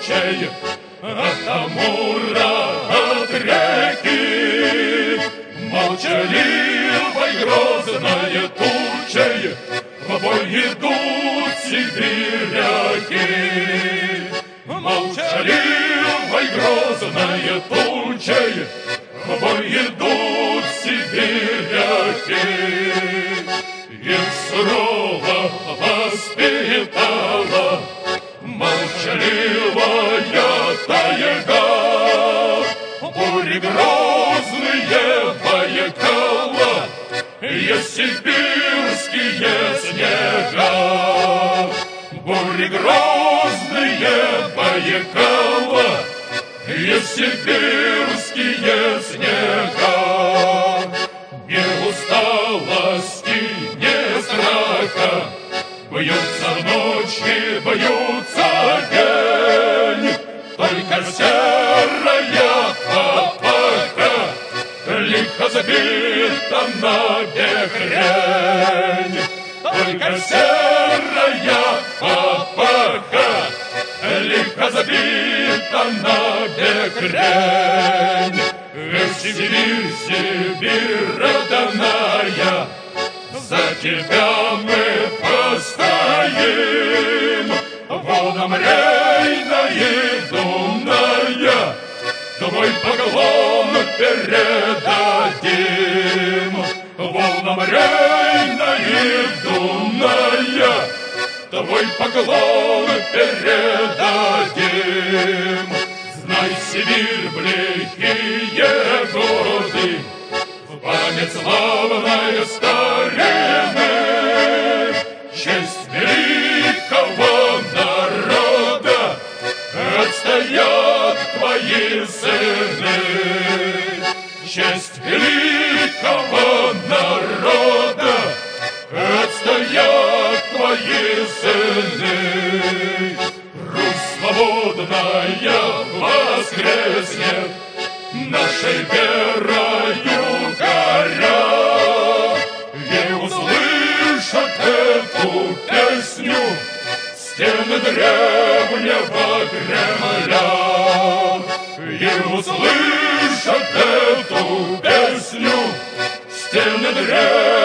тучей, от Амура, от реки. Молчаливой грозной тучей в бой идут сибиряки. Молчаливой грозной тучей в бой идут сибиряки. Их сурово воспитала молчаливая тайга. Бури грозные Байкала, есть сибирские снега. Бури грозные Байкала, есть сибирские снега. Ни усталости, ни страха, бьются ночи, бьются день. Только серая папаха лихо забита на бекрень. Только серая папаха лихо забита на бекрень. Эх, Сибирь, Сибирь родная, за тебя мы постоим. Волнам Рейна и Дуная твой поклон передадим. Волнам Рейна и Дуная твой поклон передадим. Знай, Сибирь, блихие годы, в память славной старины, честь великого народа отстоят твои сыны. Честь великого народа отстоят твои сыны. Русь свободная воскреснет нашей верою горя, и услышат эту песню стены древнего Кремля. И услышат эту песню стены древнего